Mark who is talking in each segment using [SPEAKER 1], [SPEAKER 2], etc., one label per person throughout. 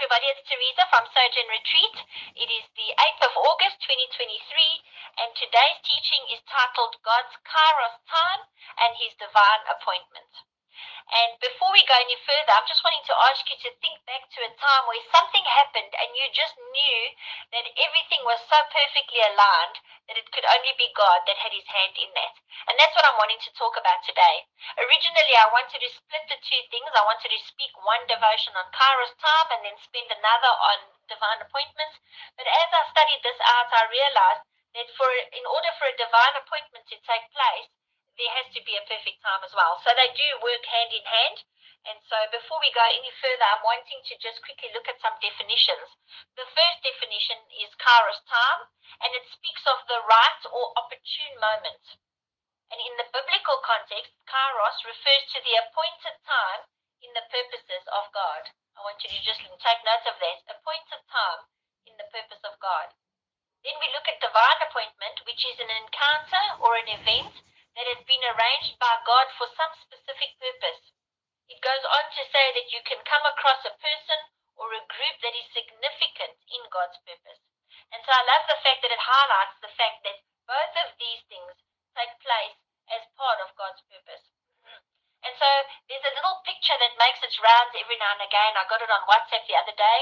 [SPEAKER 1] everybody. It's Teresa from Sojourn Retreat. It is the 8th of August 2023, and today's teaching is titled God's Kairos Time and His Divine Appointment. And before we go any further, I'm just wanting to ask you to think back to a time where something happened and you just knew that everything was so perfectly aligned that it could only be God that had his hand in that. And that's what I'm wanting to talk about today. Originally, I wanted to split the two things. I wanted to speak one devotion on Kairos time and then spend another on divine appointments. But as I studied this out, I realized that in order for a divine appointment to take place, there has to be a perfect time as well. So they do work hand in hand. And so before we go any further, I'm wanting to just quickly look at some definitions. The first definition is Kairos time, and it speaks of the right or opportune moment. And in the biblical context, Kairos refers to the appointed time in the purposes of God. I want you to just take note of that. Appointed time in the purpose of God. Then we look at divine appointment, which is an encounter or an event that has been arranged by God for some specific purpose. It goes on to say that you can come across a person or a group that is significant in God's purpose. And so I love the fact that it highlights the fact that both of these things take place as part of God's purpose. And so there's a little picture that makes its rounds every now and again. I got it on WhatsApp the other day,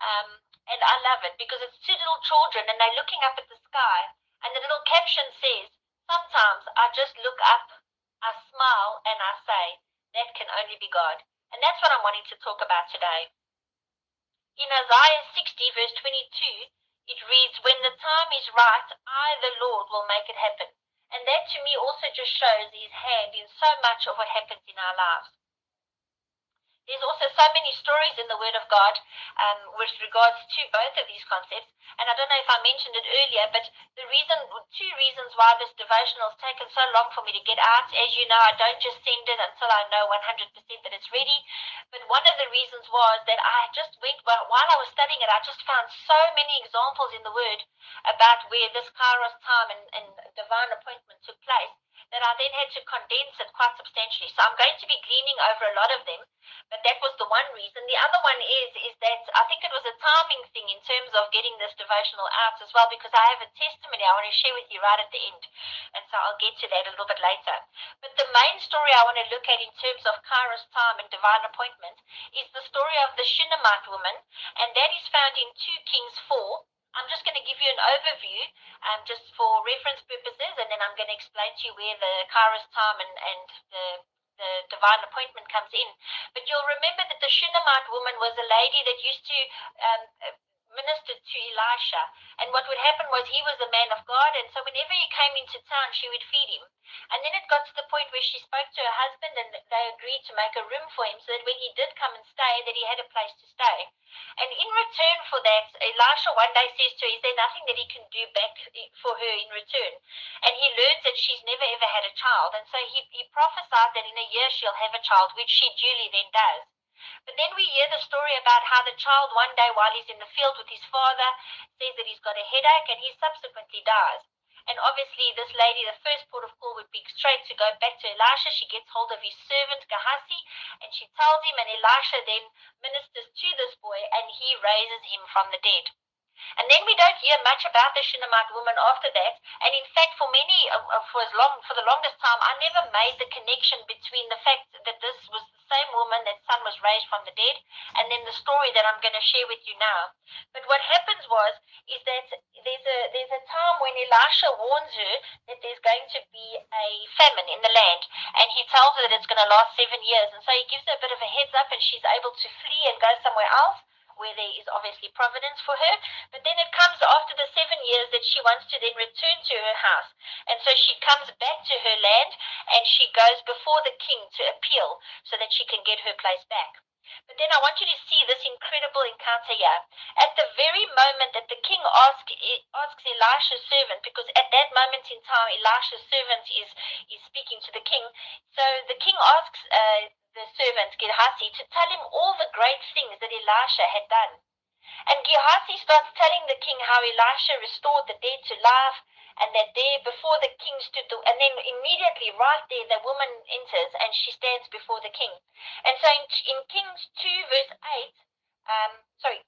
[SPEAKER 1] and I love it because it's two little children and they're looking up at the sky, and the little caption says, "Sometimes I just look up, I smile, and I say, that can only be God." And that's what I'm wanting to talk about today. In Isaiah 60 verse 22, it reads, "When the time is right, I, the Lord, will make it happen." And that to me also just shows his hand in so much of what happens in our lives. There's also so many stories in the Word of God with regards to both of these concepts. And I don't know if I mentioned it earlier, but two reasons why this devotional has taken so long for me to get out. As you know, I don't just send it until I know 100% that it's ready. But one of the reasons was that I just while I was studying it, I just found so many examples in the Word about where this Kairos time and divine appointment took place, that I then had to condense it quite substantially. So I'm going to be gleaning over a lot of them, but that was the one reason. The other one is that I think it was a timing thing in terms of getting this devotional out as well, because I have a testimony I want to share with you right at the end, and so I'll get to that a little bit later. But the main story I want to look at in terms of Kairos time and divine appointment is the story of the Shunammite woman, and that is found in 2 Kings 4. I'm just going to give you an overview just for reference purposes, and then I'm going to explain to you where the Kairos time and the divine appointment comes in. But you'll remember that the Shunammite woman was a lady that used to minister to Elisha. And what would happen was he was a man of God, and so whenever he came into town, she would feed him. And then it got to the point where she spoke to her husband, and they agreed to make a room for him so that when he did come and stay, that he had a place to stay. And in return for that, Elisha one day says to her, is there nothing that he can do back for her in return? And he learns that she's never ever had a child, and so he prophesied that in a year she'll have a child, which she duly then does. But then we hear the story about how the child one day while he's in the field with his father says that he's got a headache, and he subsequently dies. And obviously this lady, the first port of call would be straight to go back to Elisha. She gets hold of his servant Gehazi, and she tells him, and Elisha then ministers to this boy, and he raises him from the dead. And then we don't hear much about the Shunammite woman after that. And in fact, for the longest time, I never made the connection between the fact that this was the same woman that son was raised from the dead, and then the story that I'm going to share with you now. But what happens is that there's a time when Elisha warns her that there's going to be a famine in the land, and he tells her that it's going to last 7 years. And so he gives her a bit of a heads up, and she's able to flee and go somewhere else, where there is obviously providence for her. But then it comes after the 7 years that she wants to then return to her house. And so she comes back to her land, and she goes before the king to appeal so that she can get her place back. But then I want you to see this incredible encounter here. At the very moment that the king asks Elisha's servant, because at that moment in time, Elisha's servant is speaking to the king. So the king asks the servant Gehazi to tell him all the great things that Elisha had done. And Gehazi starts telling the king how Elisha restored the dead to life, and that there before the king stood, and then immediately right there the woman enters and she stands before the king. And so in Kings 2 verse 8, 2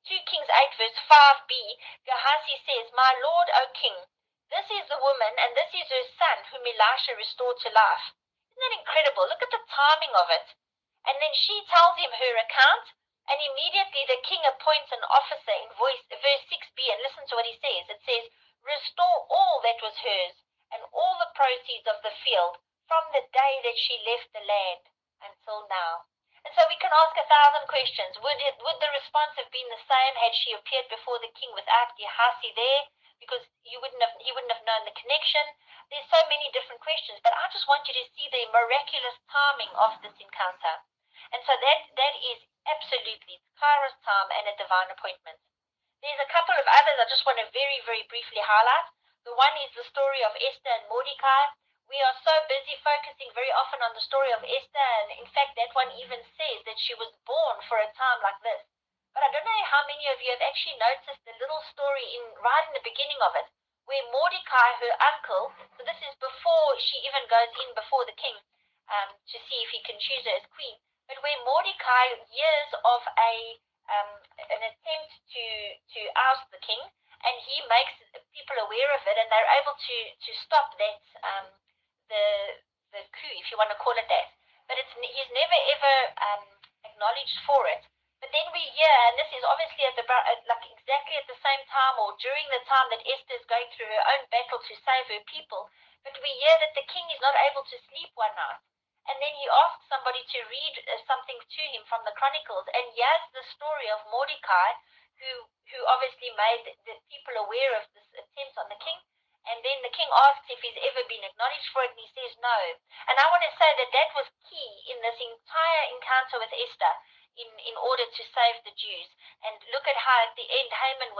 [SPEAKER 1] 8, verse 5b, Gehazi says, "My lord, O king, this is the woman, and this is her son, whom Elisha restored to life." Isn't that incredible? Look at the timing of it. And then she tells him her account, and immediately the king appoints an officer in verse 6b, and listen to what he says. It says, "Restore all that was hers, and all the proceeds of the field, from the day that she left the land until now." And so we can ask 1,000 questions. Would the response have been the same had she appeared before the king without Gehazi there? Because he wouldn't have known the connection. There's so many different questions, but I just want you to see the miraculous timing of this encounter. And so that is absolutely Kairos time and a divine appointment. There's a couple of others I just want to very, very briefly highlight. The one is the story of Esther and Mordecai. We are so busy focusing very often on the story of Esther, and in fact that one even says that she was born for a time like this. But I don't know how many of you have actually noticed the little story right in the beginning of it, where Mordecai, her uncle, so this is before she even goes in before the king to see if he can choose her as queen, but where Mordecai hears of an attempt to oust the king, and he makes people aware of it, and they're able to stop that the coup, if you want to call it that. But he's never ever acknowledged for it. But then we hear, and this is obviously like exactly at the same time or during the time that Esther is going through her own battle to save her people, but we hear that the king is not able to sleep one night. And then he asks somebody to read something to him from the Chronicles, and here's the story of Mordecai, who obviously made the people aware of this attempt on the king. And then the king asks if he's ever been acknowledged for it, and he says no. And I want to say that was key in this entire encounter with Esther in order to save the Jews. And look at how at the end Haman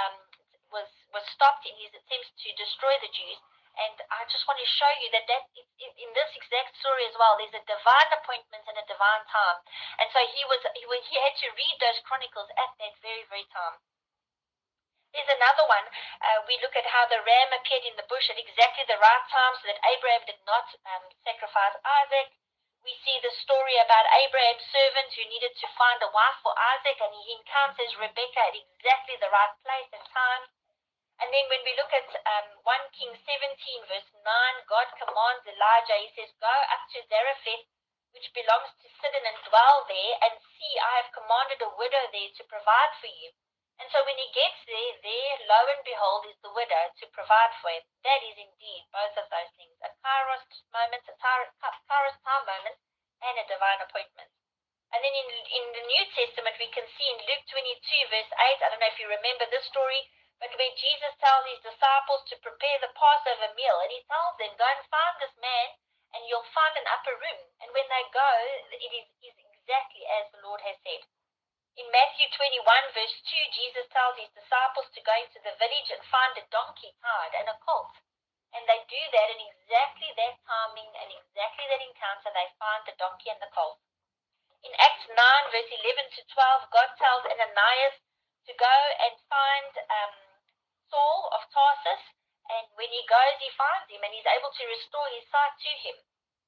[SPEAKER 1] was stopped in his attempts to destroy the Jews. And I just want to show you that in this exact story as well, there's a divine appointment and a divine time. And so he had to read those chronicles at that very, very time. There's another one. We look at how the ram appeared in the bush at exactly the right time so that Abraham did not sacrifice Isaac. We see the story about Abraham's servant who needed to find a wife for Isaac, and he encounters Rebekah at exactly the right place and time. And then when we look at 1 Kings 17, verse 9, God commands Elijah, he says, "Go up to Zarephath, which belongs to Sidon, and dwell there, and see, I have commanded a widow there to provide for you." And so when he gets there, lo and behold, is the widow to provide for him. That is indeed both of those things, a Kairos moment, a Kairos time moment, and a divine appointment. And then in the New Testament, we can see in Luke 22, verse 8, I don't know if you remember this story, but where Jesus tells his disciples to prepare the Passover meal, and he tells them, "Go and find this man, and you'll find an upper room." And when they go, it is exactly as the Lord has said. In Matthew 21, verse 2, Jesus tells his disciples to go into the village and find a donkey tied and a colt. And they do that, in exactly that timing and exactly that encounter, they find the donkey and the colt. In Acts 9, verse 11 to 12, God tells Ananias to go and find Saul of Tarsus, and when he goes, he finds him, and he's able to restore his sight to him.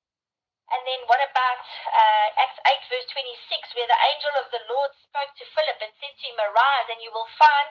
[SPEAKER 1] And then what about Acts 8, verse 26, where the angel of the Lord spoke to Philip and said to him, "Arise, and you will find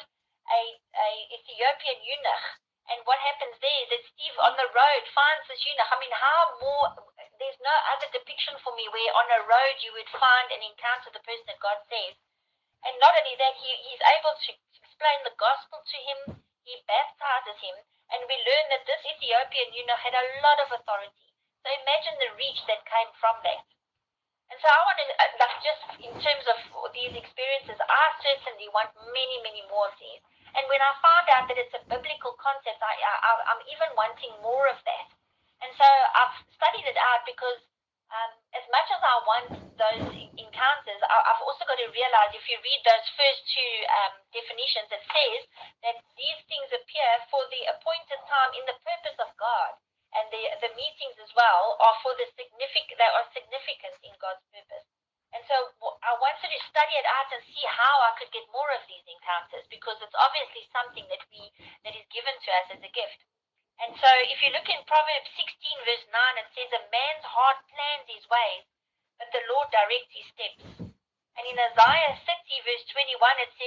[SPEAKER 1] a Ethiopian eunuch." And what happens there is that Steve on the road finds this eunuch. I mean, there's no other depiction for me where on a road you would find and encounter the person that God says. And not only that, he's able to explain the gospel to him, he baptizes him, and we learn that this Ethiopian eunuch had a lot of authority. So imagine the reach that came from that. And so I want to, just in terms of these experiences, I certainly want many, many more of these. And when I found out that it's a biblical concept, I'm even wanting more of that. And so I've studied it out because as much as I want those encounters, I've also got to realize, if you read those first two definitions, it says that these things appear for the appointed time in the purpose of God. And the meetings as well are they are significant in God's purpose. And so I wanted to study it out and see how I could get more of these encounters, because it's obviously something that is given to us as a gift. And so if you look in Proverbs 16, verse 9, it says, "A man's heart plans his ways, but the Lord directs his steps." And in Isaiah 30, verse 21, it says,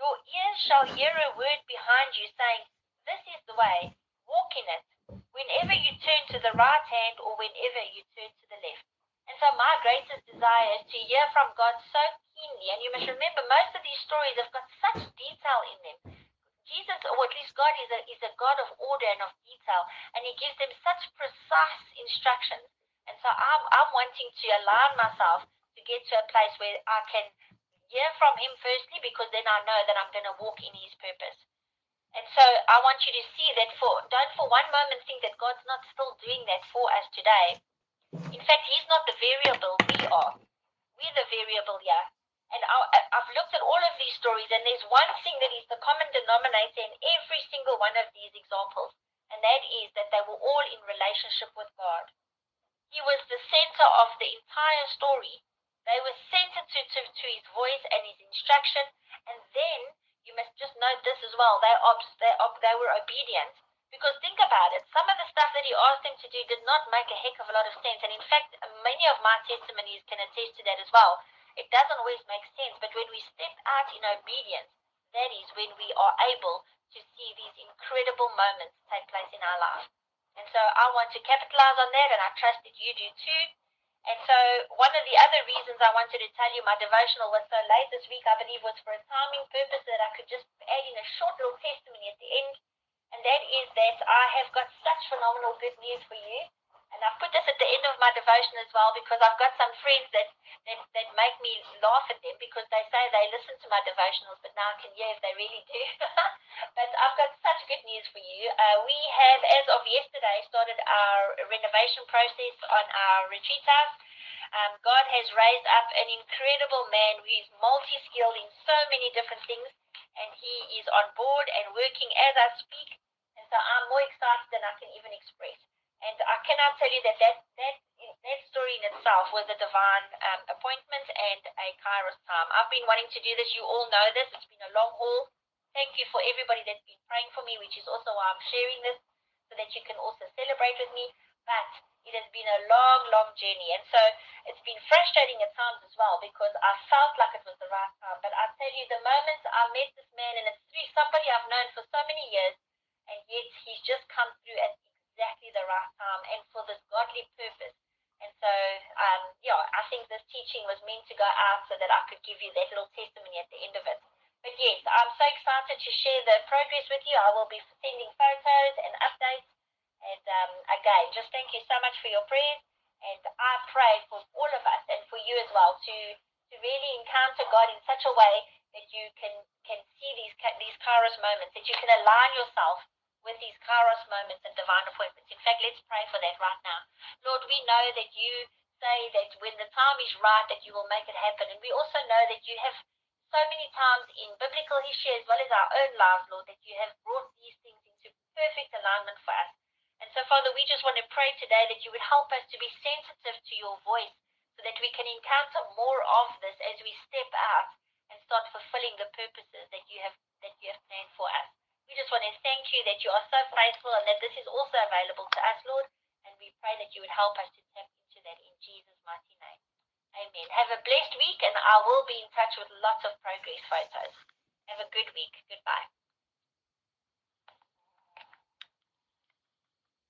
[SPEAKER 1] Your ears shall hear a word behind you saying, this is the way, walk in it, whenever you turn to the right hand or whenever you turn to the left. And so my greatest desire is to hear from God so keenly. And you must remember, most of these stories have got such detail in them. Jesus, or at least God, is a God of order and of detail, and he gives them such precise instructions. And so I'm wanting to align myself to get to a place where I can hear from him firstly, because then I know that I'm going to walk in his purpose. And so I want you to see that don't for one moment think that God's not still doing that for us today. In fact, he's not the variable, we are. We're the variable here. And I've looked at all of these stories, and there's one thing that is the common denominator in every single one of these examples, and that is that they were all in relationship with God. He was the center of the entire story. They were centered to his voice and his instruction, and then you must just note this as well. They were obedient. Because think about it, some of the stuff that he asked them to do did not make a heck of a lot of sense. And in fact, many of my testimonies can attest to that as well. It doesn't always make sense, but when we step out in obedience, that is when we are able to see these incredible moments take place in our life. And so I want to capitalize on that, and I trust that you do too. And so one of the other reasons I wanted to tell you my devotional was so late this week, I believe, was for a timing purpose, that I could just add in a short little testimony at the end. And that is that I have got such phenomenal good news for you. And I've put this at the end of my devotion as well, because I've got some friends that make me laugh at them, because they say they listen to my devotionals, but now I can hear if they really do. But I've got such good news for you. We have, as of yesterday, started our renovation process on our retreat house. God has raised up an incredible man who is multi-skilled in so many different things, and he is on board and working as I speak. And so I'm more excited than I can even express. And I cannot tell you that story in itself was a divine appointment and a Kairos time. I've been wanting to do this. You all know this. It's been a long haul. Thank you for everybody that's been praying for me, which is also why I'm sharing this, so that you can also celebrate with me. But it has been a long, long journey. And so it's been frustrating at times as well, because I felt like it was the right time. But I tell you, the moment I met this man, and it's through somebody I've known for so many years, and yet he's just come through at exactly the right time and for this godly purpose. And so, I think this teaching was meant to go out so that I could give you that little testimony at the end of it. But yes, I'm so excited to share the progress with you. I will be sending photos and updates. And again, just thank you so much for your prayers. And I pray for all of us and for you as well to really encounter God in such a way that you can see these Kairos moments, that you can align yourself with these Kairos moments and divine appointments. In fact, let's pray for that right now. Lord, we know that you say that when the time is right, that you will make it happen. And we also know that you have so many times in biblical history as well as our own lives, Lord, that you have brought these things into perfect alignment for us. And so, Father, we just want to pray today that you would help us to be sensitive to your voice, so that we can encounter more of this as we step out and start fulfilling the purposes that you have planned for us. We just want to thank you that you are so faithful, and that this is also available to us, Lord. And we pray that you would help us to tap into that in Jesus' mighty name. Amen. Have a blessed week, and I will be in touch with lots of progress photos. Have a good week. Goodbye.